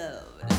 loved.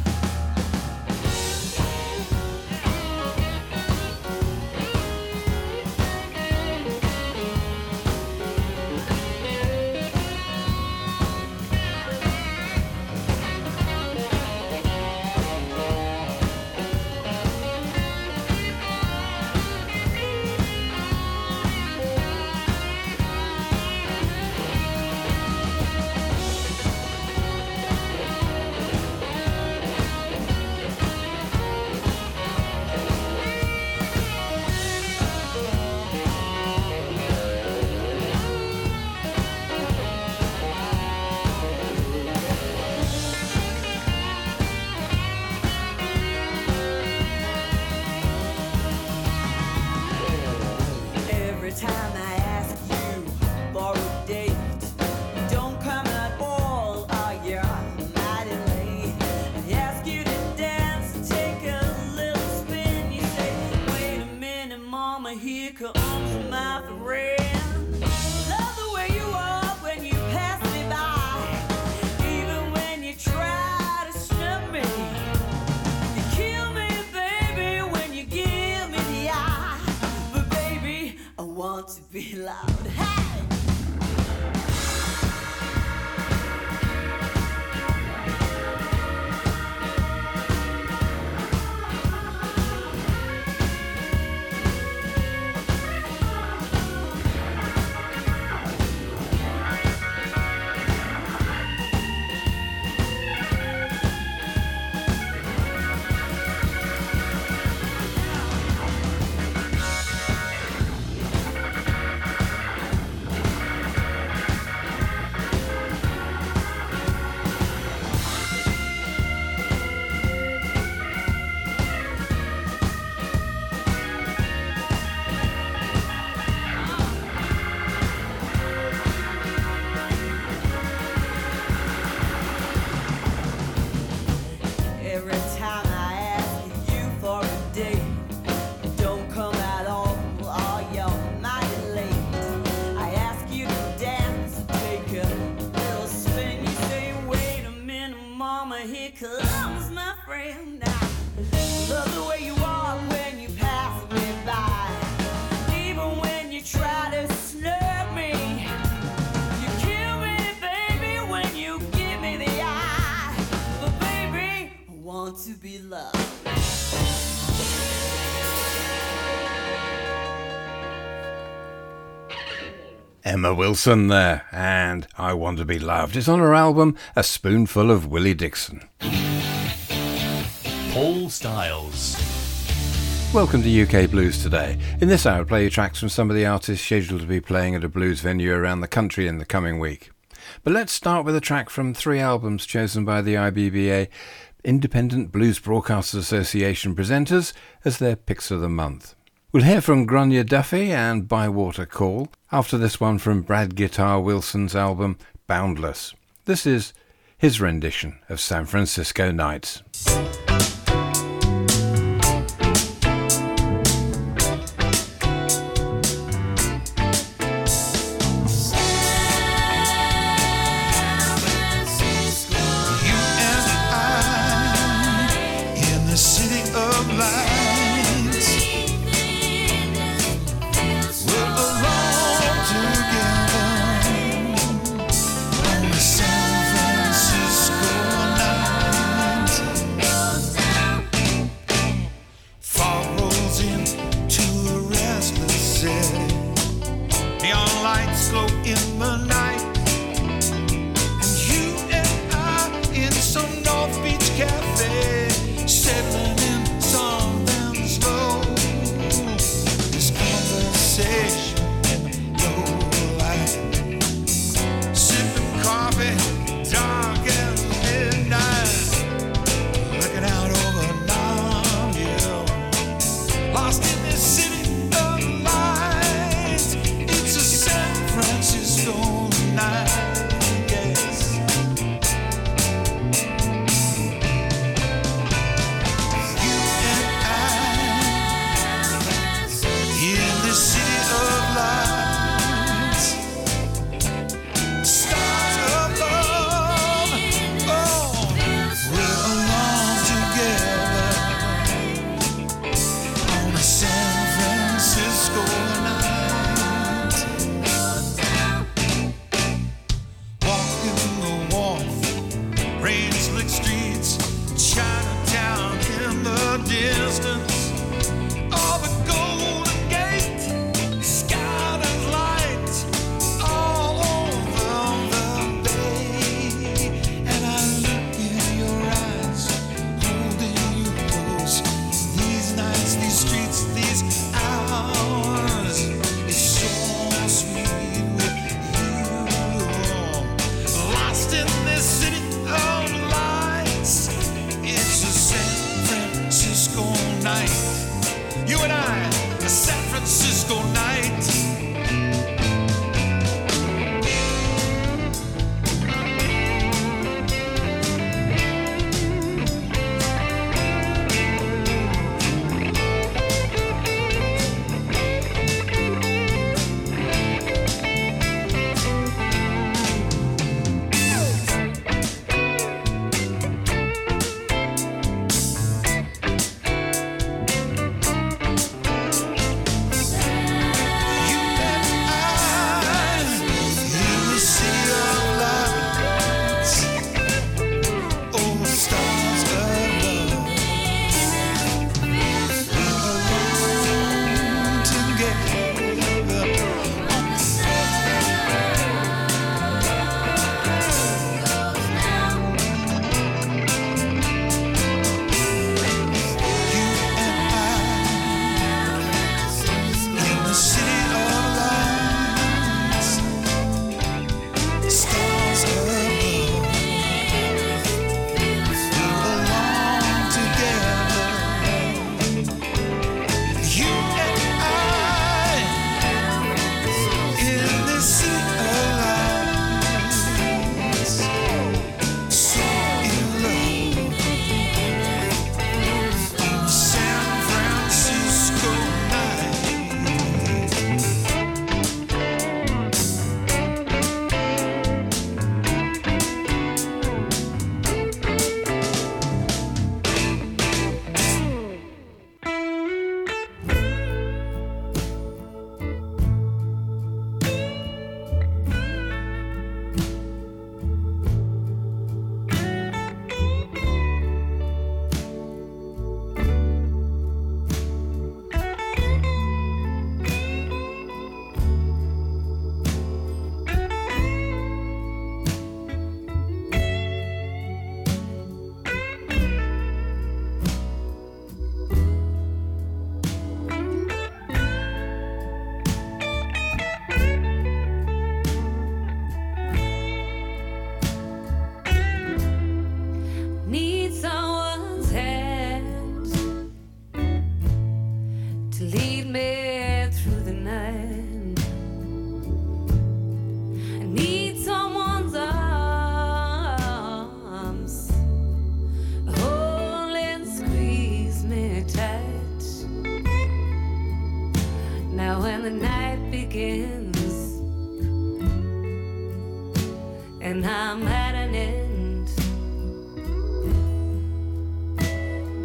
Every time I ask you for a date, you don't come at all, or you're mighty late. I ask you to dance, take a little spin. You say, wait a minute, mama, here comes my friend. Love the way you walk when you pass me by, even when you try to snub me. You kill me, baby, when you give me the eye. But baby, I want to be loud. Hey! Every time I ask you for a date, you don't come at all, or you're mighty late. I ask you to dance, take a little spin. You say, wait a minute, mama, here comes my friend. Now, love the way you walk when you pass me by, even when you try to snub me. You kill me, baby, when you give me the eye. But baby, I want to be loved. Emma Wilson there, and I Want to Be Loved. It's on her album A Spoonful of Willie Dixon. Paul Styles. Welcome to UK Blues Today. In this hour, I play you tracks from some of the artists scheduled to be playing at a blues venue around the country in the coming week. But let's start with a track from 3 albums chosen by the IBBA Independent Blues Broadcasters Association presenters as their picks of the month. We'll hear from Grania Duffy and Bywater Call, after this one from Brad Guitar Wilson's album Boundless. This is his rendition of San Francisco Nights. San Francisco night.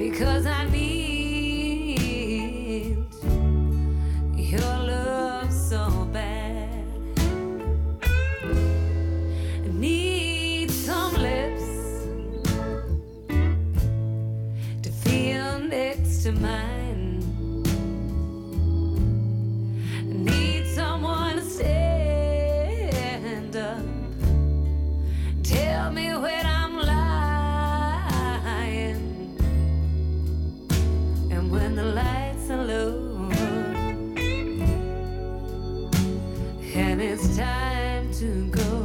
because I need your love so bad. I need some lips to feel next to mine. I need someone to stand up, tell me when I'm lying, and when the lights are low and it's time to go.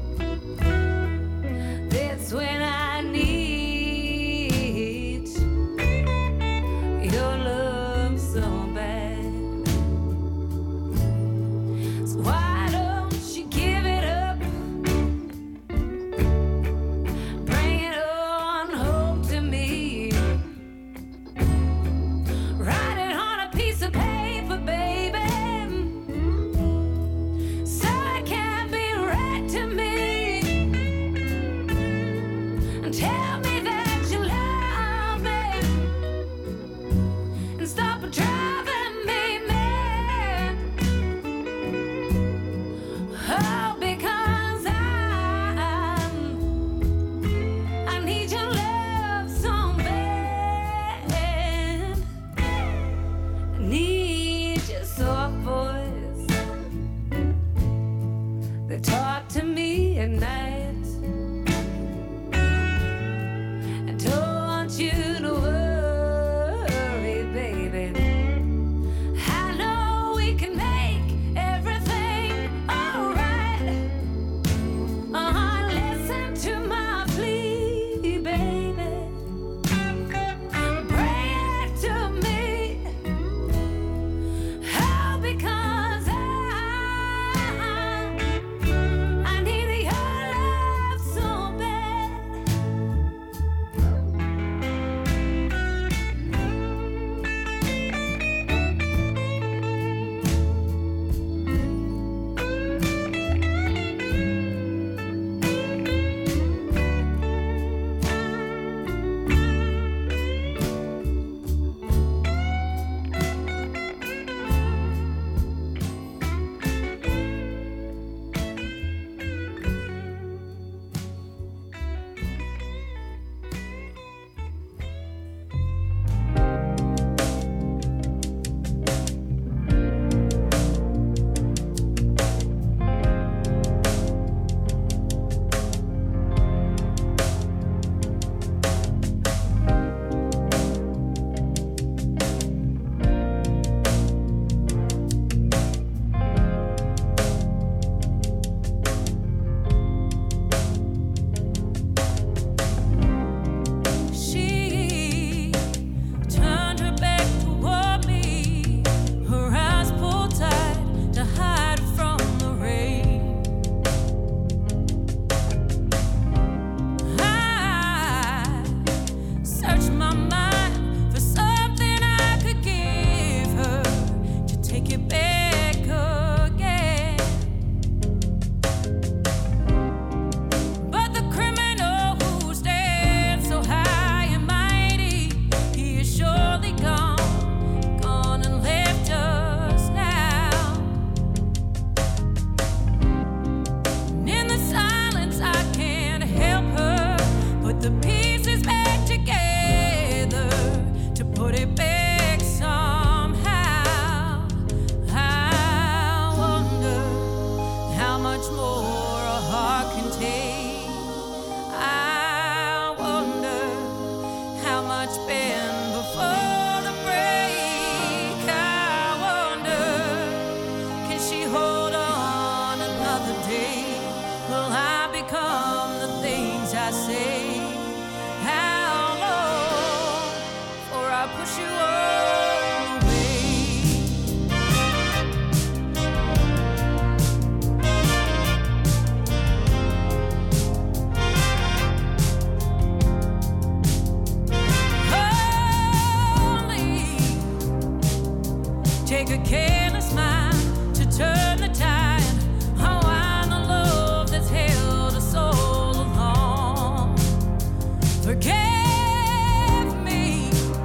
That's when I need your love so bad. So why don't you give it up? Bring it on home to me. Write it on a piece of paper, baby, so it can be read to me. And tell me that you love me, and stop driving me mad. Oh, because I need your love so bad. I need your soft voice that talk to me at night. I don't want you to worry, baby. I know we can make everything alright. Listen to my plea, baby. Bring it to me. Oh, because I need your love so bad. She turned her back toward me, her eyes pulled tight to hide from the rain. I searched my mind for something I could give her to take it back again. But the criminal who stands so high and mighty, he is surely gone and left us now. And in the silence I can't help her put the pieces back together, to put it back somehow. I wonder how much more a heart can take. I wonder how much been before the break. I wonder, can she hold on another day? Will I become the things I say? How long before I push you all away? Only take a careless mind to turn the tide. Oh, I'm the love that's held us all along. Forgive me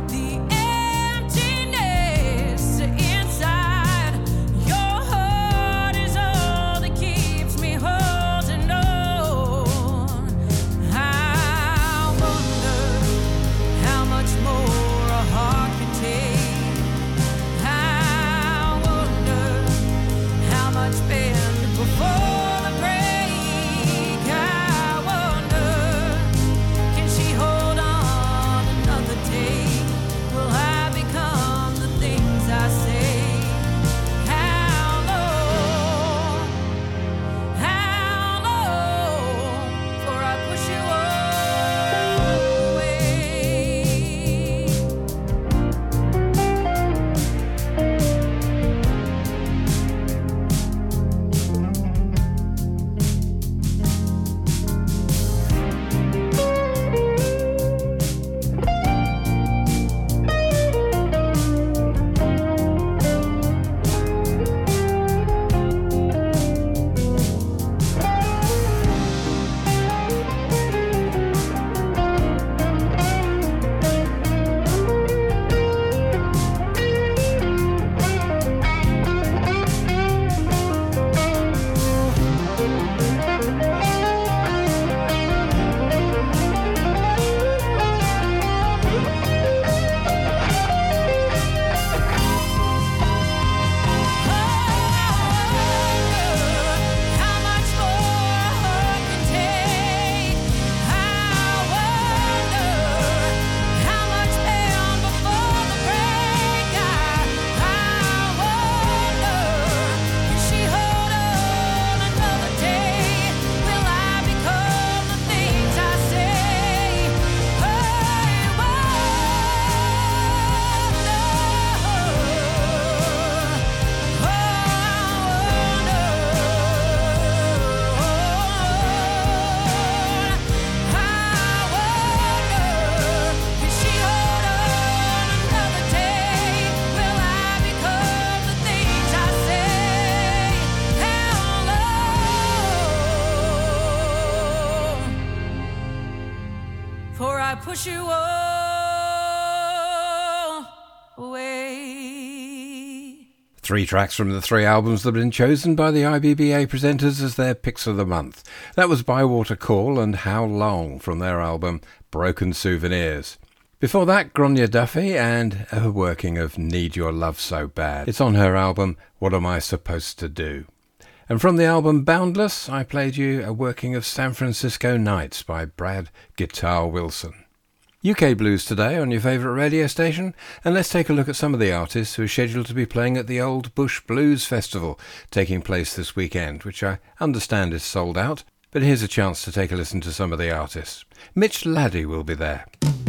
push you away. 3 tracks from the 3 albums that have been chosen by the IBBA presenters as their picks of the month. That was Bywater Call and How Long from their album Broken Souvenirs. Before that, Gráinne Duffy and her working of Need Your Love So Bad. It's on her album What Am I Supposed to Do? And from the album Boundless, I played you a working of San Francisco Nights by Brad Guitar Wilson. UK Blues today on your favourite radio station, and let's take a look at some of the artists who are scheduled to be playing at the Old Bush Blues Festival taking place this weekend, which I understand is sold out, but here's a chance to take a listen to some of the artists. Mitch Laddie will be there.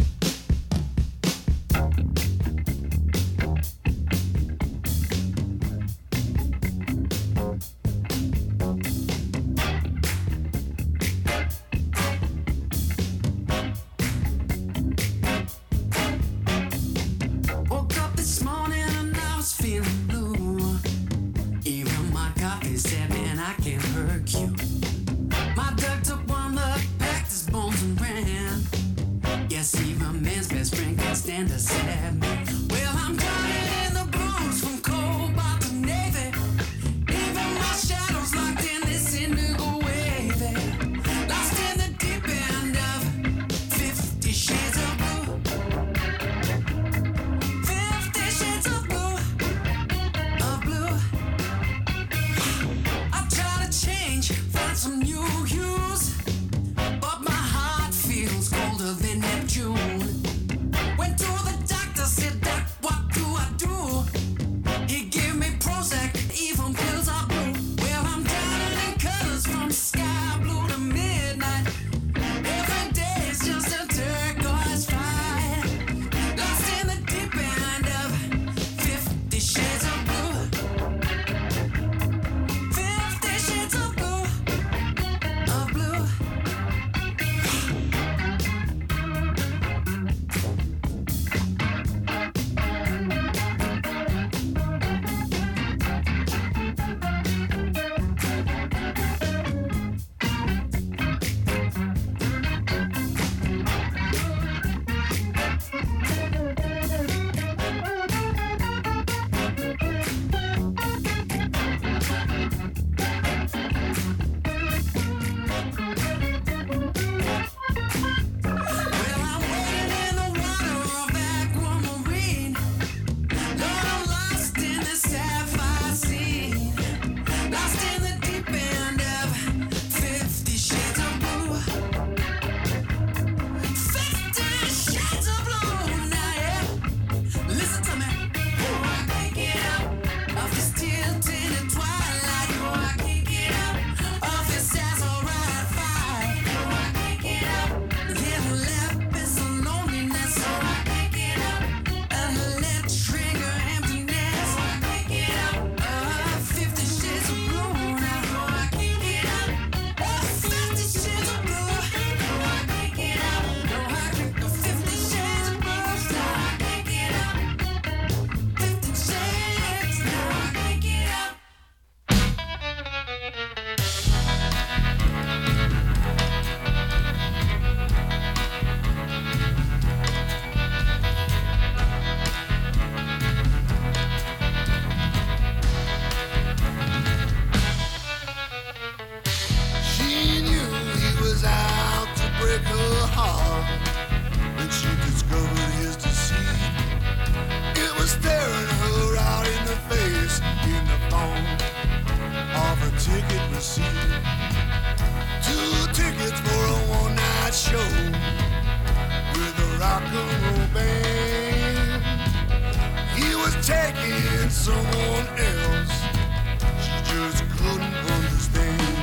Someone else, she just couldn't understand.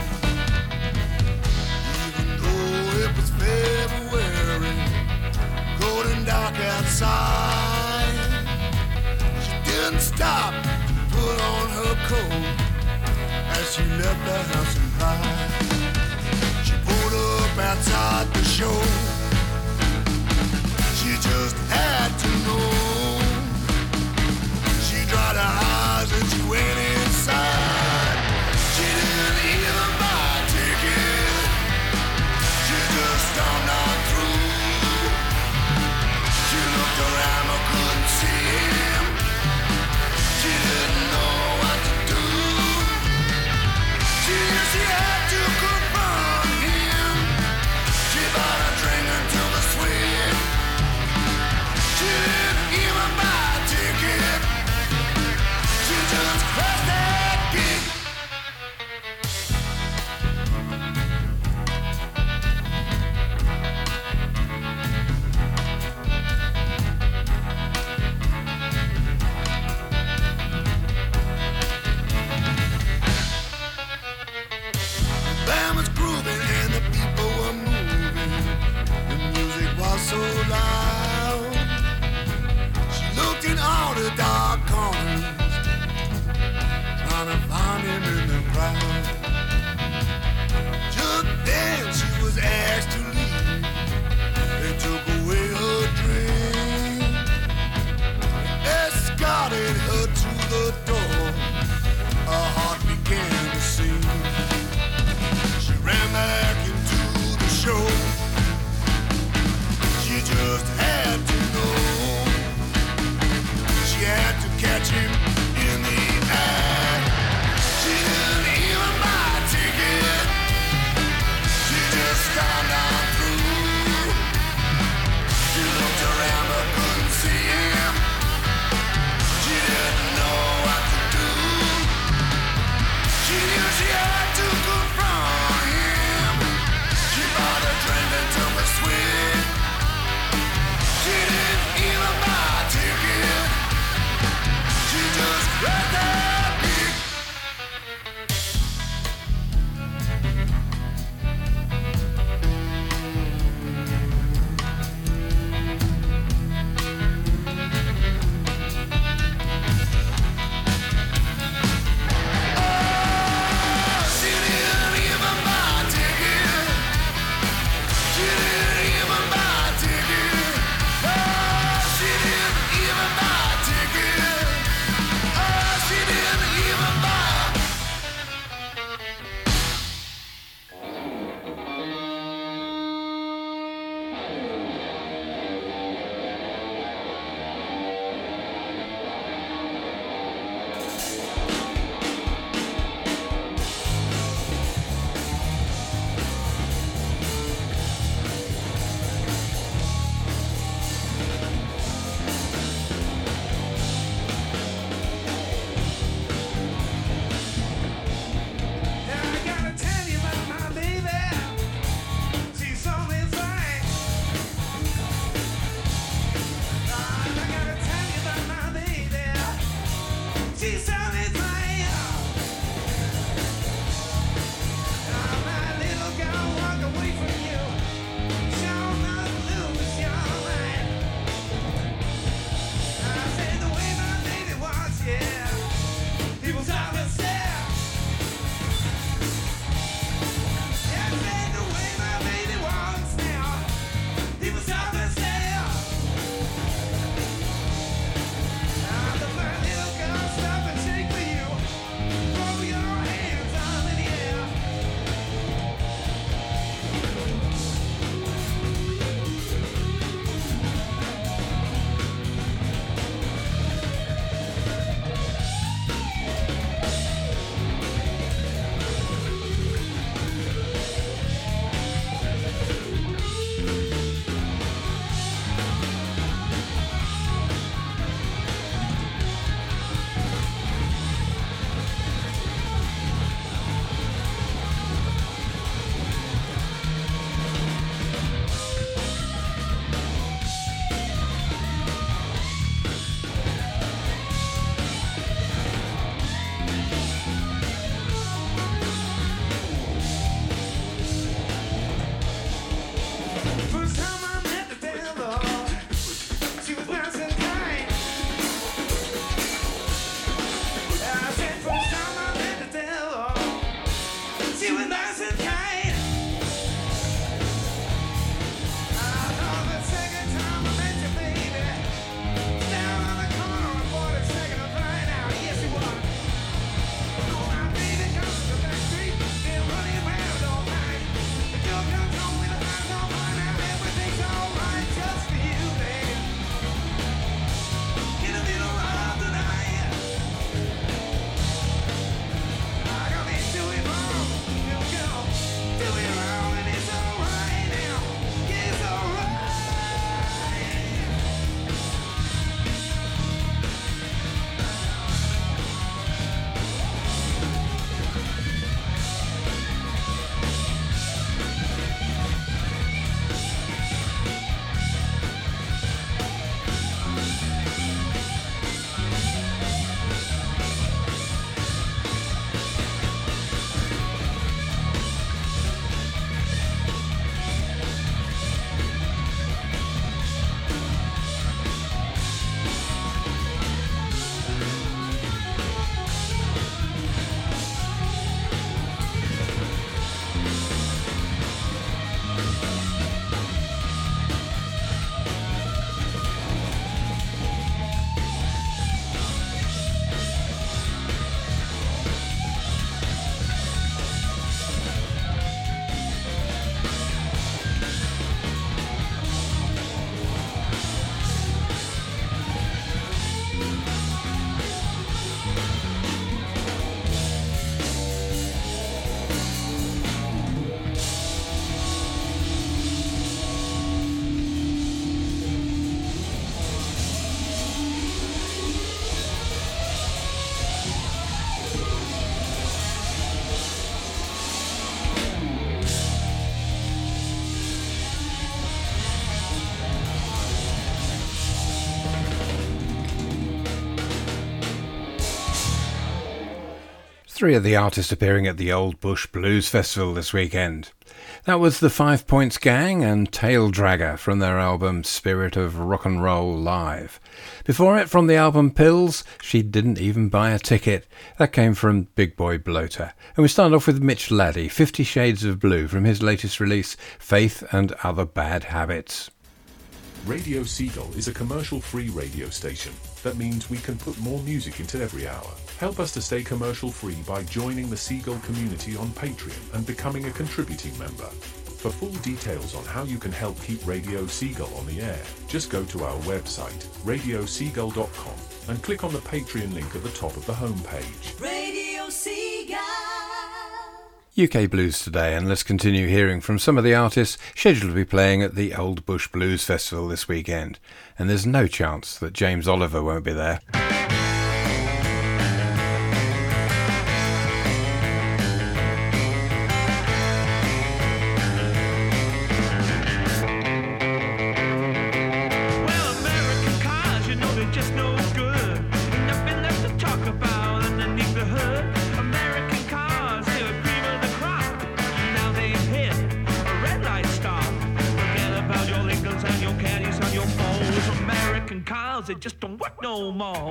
Even though it was February, cold and dark outside, she didn't stop to put on her coat as she left the house and cried. She pulled up outside the show. She just had to know. Dried her eyes and she went inside. She didn't even buy a ticket. She just stormed on through. Then she was asked to leave. They took away her dream, escorted her to the door. Her heart began to sing. She ran back into the show. She just had to know. She had to catch him in the act. She didn't even buy a ticket. She just found out Three of the artists appearing at the Old Bush Blues Festival this weekend. That was the 5 Points Gang and Tail Dragger from their album Spirit of Rock and Roll Live. Before it, from the album Pills, She Didn't Even Buy a Ticket. That came from Big Boy Bloater. And we start off with Mitch Laddie, 50 Shades of Blue, from his latest release, Faith and Other Bad Habits. Radio Seagull is a commercial-free radio station. That means we can put more music into every hour. Help us to stay commercial-free by joining the Seagull community on Patreon and becoming a contributing member. For full details on how you can help keep Radio Seagull on the air, just go to our website, radioseagull.com, and click on the Patreon link at the top of the homepage. Radio Seagull. UK Blues today, and let's continue hearing from some of the artists scheduled to be playing at the Old Bush Blues Festival this weekend. And there's no chance that James Oliver won't be there. It just don't work no more.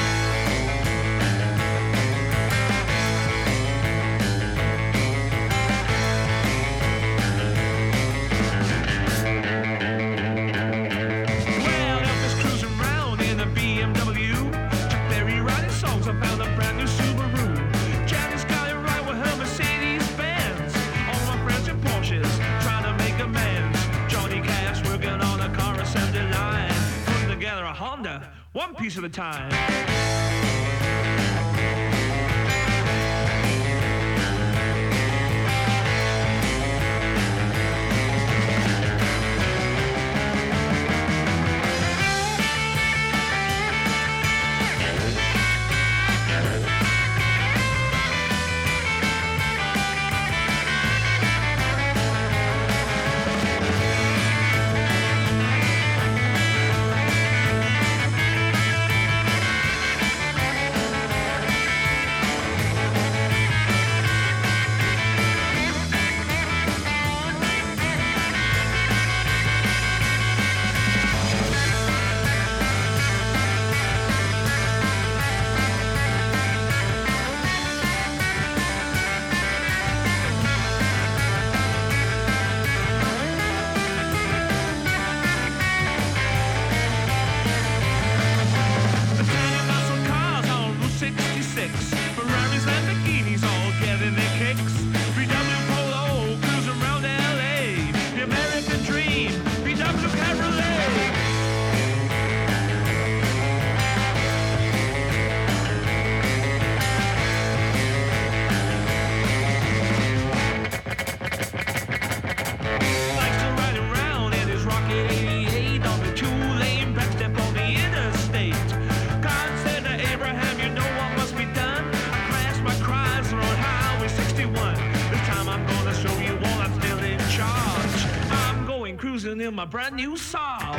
One piece at a time. In my brand new Saab.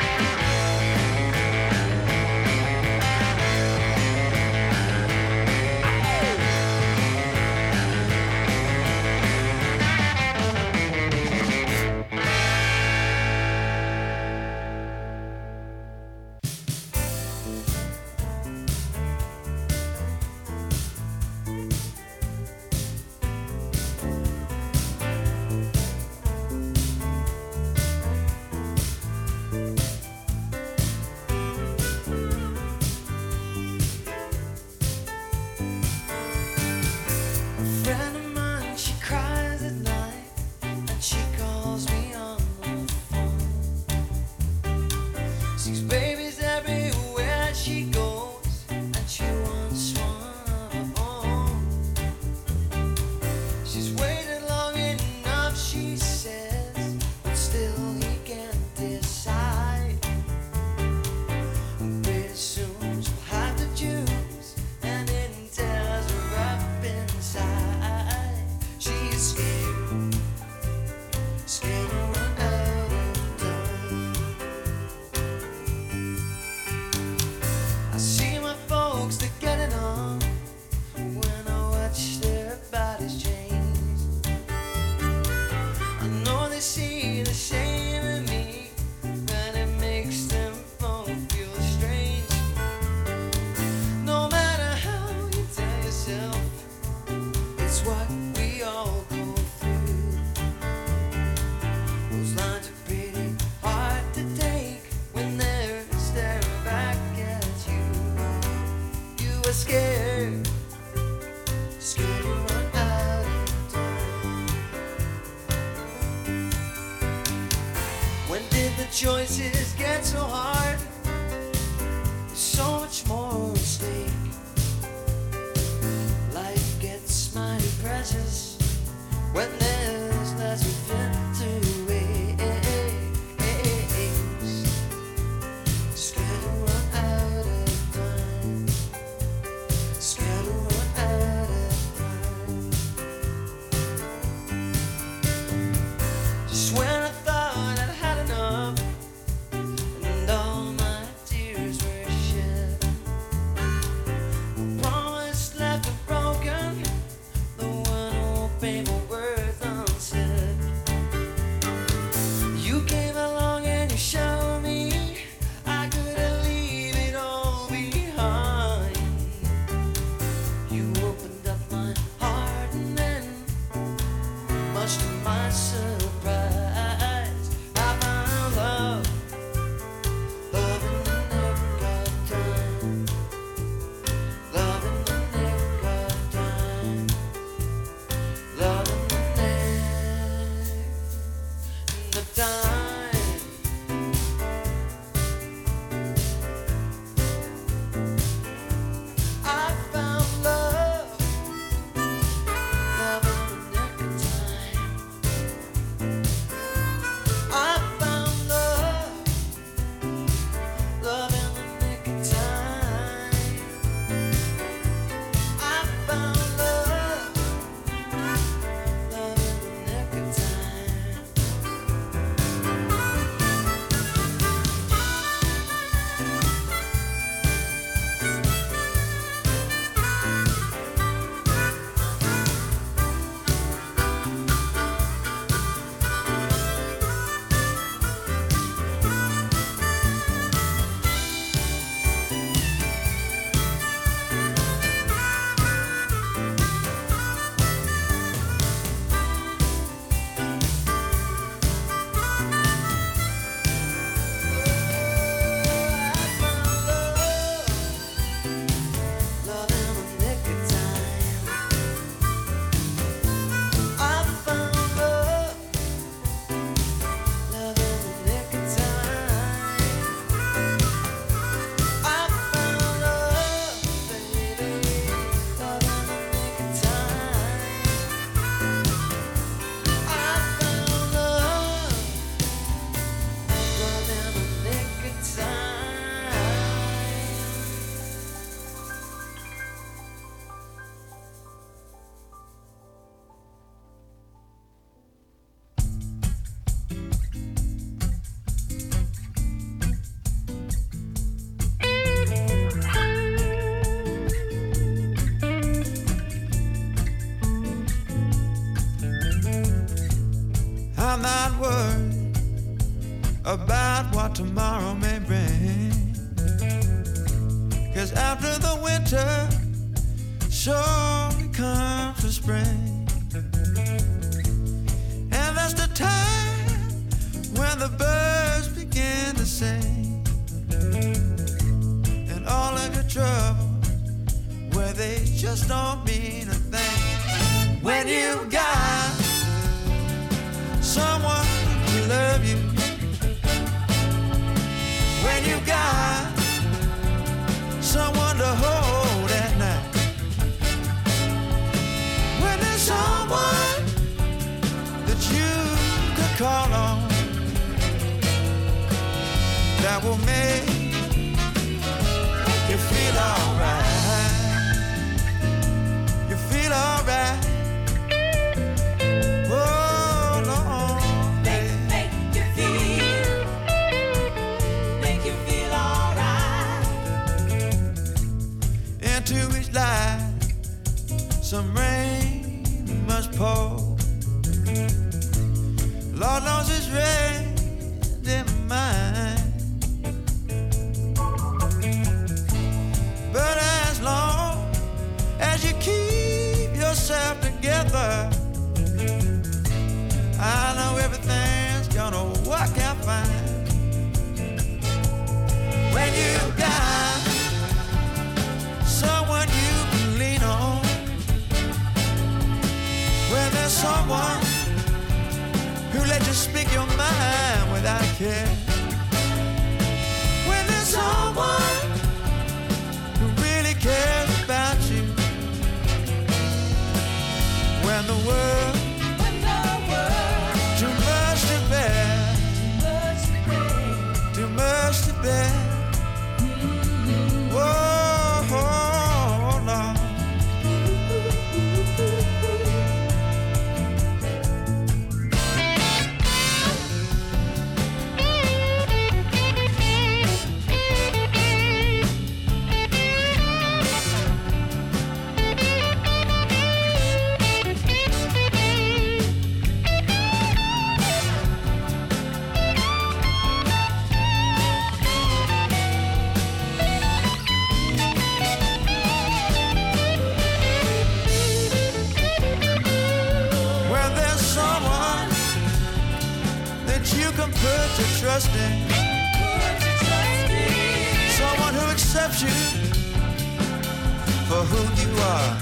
tomorrow may bring. 'Cause after the winter surely comes the spring. And that's the time when the birds begin to sing. And all of your troubles, where they just don't mean a thing. When you got someone to love you, when you got someone to hold at night, when there's someone that you could call on, that will make you feel alright. You feel alright. Oh Lord, Make you feel alright. into each life some rain must pour. Lord knows it's rained in mine. But as long as you keep yourself together, I know everything's gonna work out fine. When you got someone you can lean on, when there's someone who lets you speak your mind without care, when there's someone who really cares about you, when the world too much to bear, too much to bear. Whoa, Lord. When there's someone that you can put your trust in, someone who accepts you for who you are.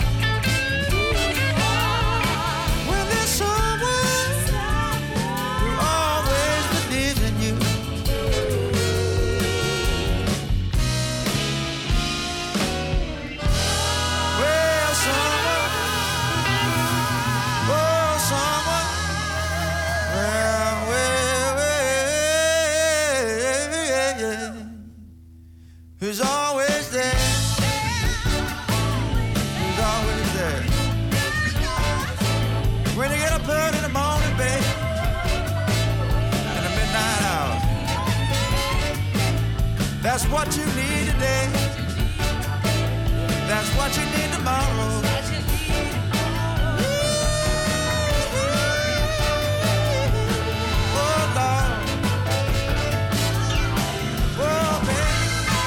When there's someone who always believes in you, well, someone, oh, someone, yeah, who's always there, who's always there. When you get up early in the morning, babe, in the midnight hour, that's what you need today. That's what you need tomorrow. Oh, Lord. Oh, baby.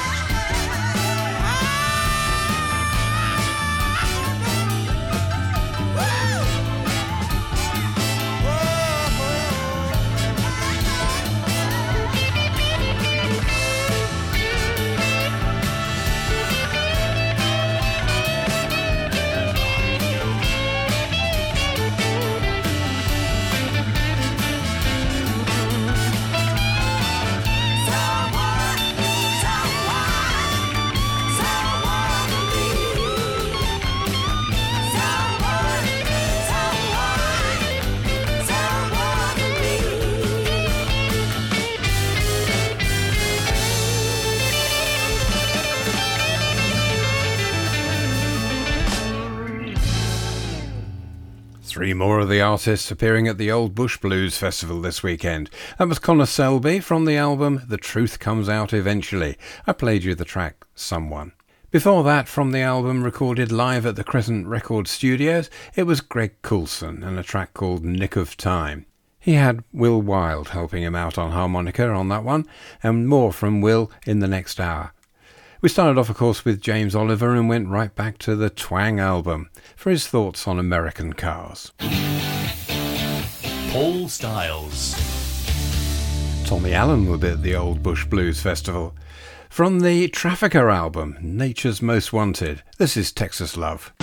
Three more of the artists appearing at the Old Bush Blues Festival this weekend. That was Connor Selby from the album The Truth Comes Out Eventually. I played you the track Someone. Before that, from the album recorded live at the Crescent Record Studios, it was Greg Coulson and a track called Nick of Time. He had Will Wilde helping him out on harmonica on that one, and more from Will in the next hour. We started off, of course, with James Oliver and went right back to the Twang album for his thoughts on American cars. Paul Styles. Tommy Allen will be at the Old Bush Blues Festival. From the Trafficker album, Nature's Most Wanted, this is Texas Love.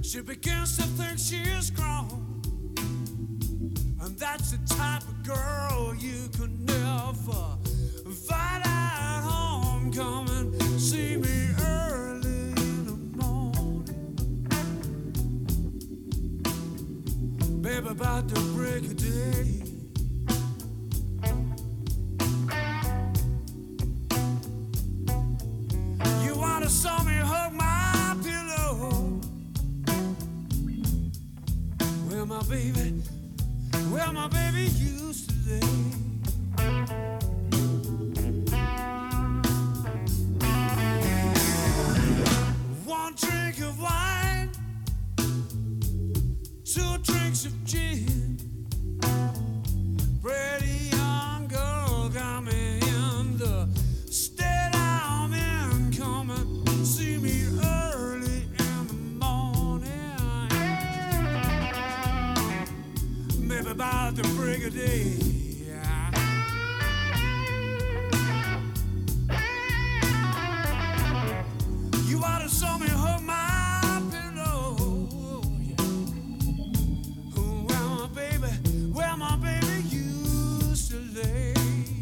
She begins to think she is grown, and that's the type of girl you could never find at home. Come and see me early in the morning, baby, about the break of day. You wanna saw me hug my pillow, where my baby used to lay. One drink of wine, 2 drinks of gin. Pretty young girl got me in the state I'm in. Come and see me early in the morning, maybe about the break of day. You ought to saw me hug my pillow. Where my baby used to lay.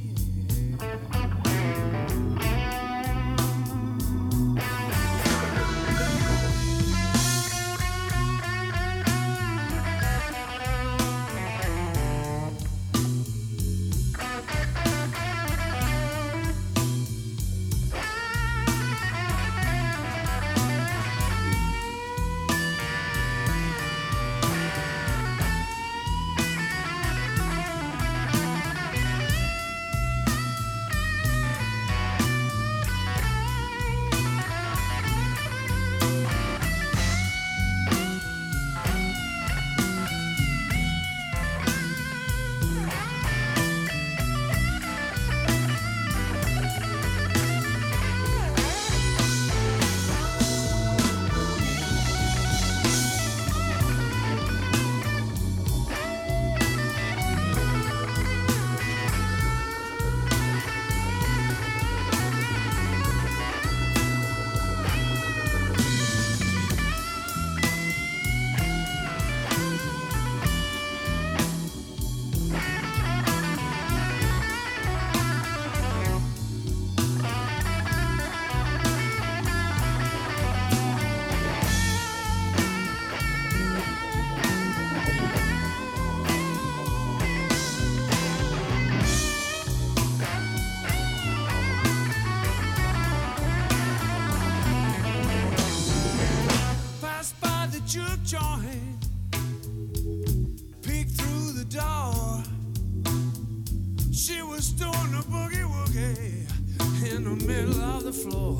Juke joint, peeked through the door. She was doing the boogie woogie in the middle of the floor.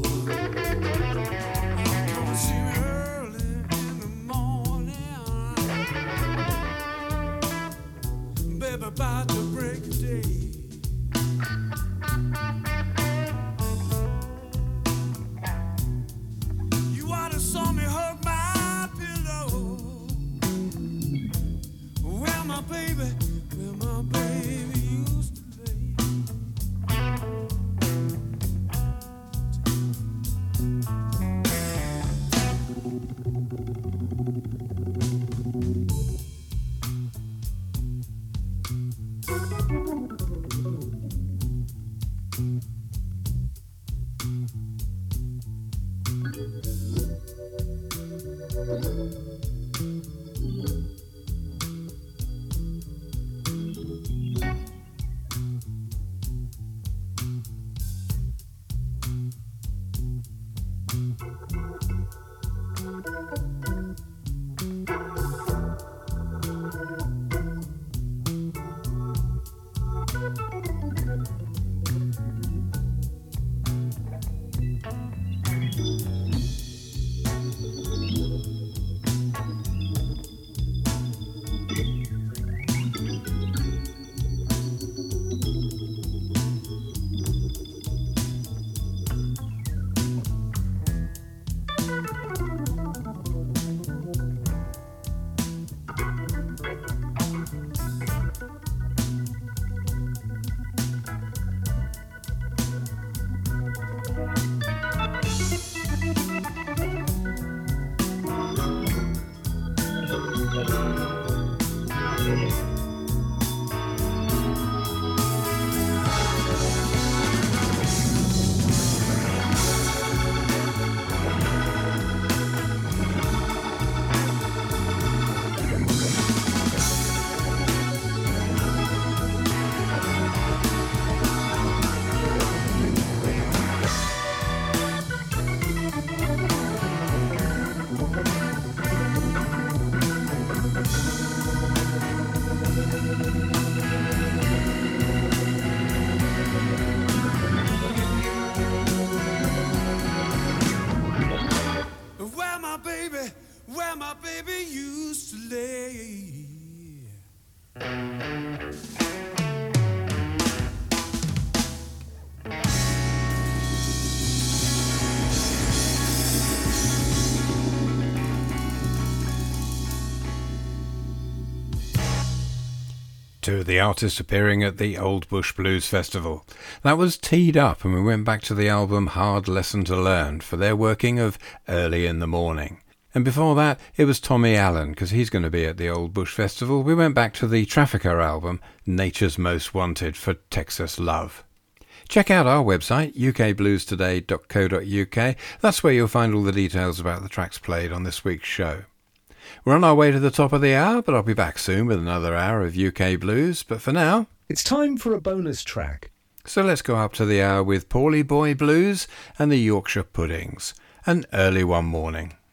Come and see me early in the morning, baby, about to break of day. You ought to saw me hug my where my baby used to lay. two of the artists appearing at the Old Bush Blues Festival. That was Teed Up, and we went back to the album Hard Lesson to Learn for their working of Early in the Morning. And before that, it was Tommy Allen, because he's going to be at the Old Bush Festival. We went back to the Trafficker album, Nature's Most Wanted, for Texas Love. Check out our website, ukbluestoday.co.uk. That's where you'll find all the details about the tracks played on this week's show. We're on our way to the top of the hour, but I'll be back soon with another hour of UK Blues. But for now, it's time for a bonus track. So let's go up to the hour with Paulie Boy Blues and the Yorkshire Puddings, and Early One Morning.